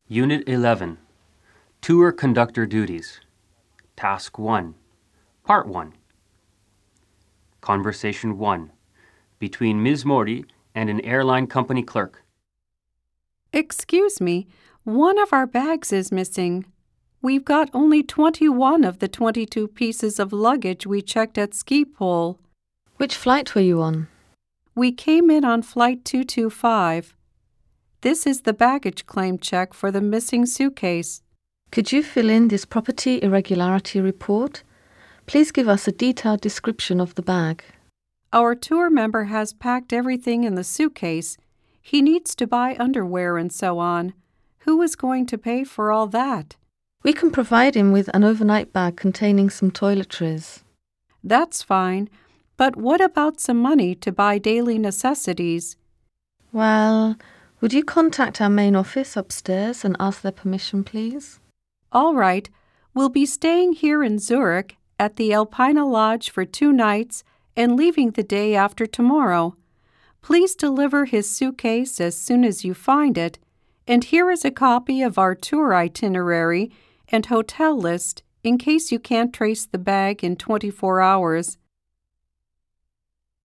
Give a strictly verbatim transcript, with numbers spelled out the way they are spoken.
Unit eleven, Tour Conductor Duties. Task one, Part one. Conversation one, between Miz Morty and an airline company clerk. Excuse me, one of our bags is missing. We've got only twenty-one of the twenty-two pieces of luggage we checked at Schiphol. Which flight were you on? We came in on Flight two two five. This is the baggage claim check for the missing suitcase. Could you fill in this property irregularity report? Please give us a detailed description of the bag. Our tour member has packed everything in the suitcase. He needs to buy underwear and so on. Who is going to pay for all that? We can provide him with an overnight bag containing some toiletries. That's fine, but what about some money to buy daily necessities? Well, would you contact our main office upstairs and ask their permission, please? All right, we'll be staying here in Zurich at the Alpina Lodge for two nights and leaving the day after tomorrow. Please deliver his suitcase as soon as you find it, and here is a copy of our tour itinerary and hotel list in case you can't trace the bag in twenty-four hours.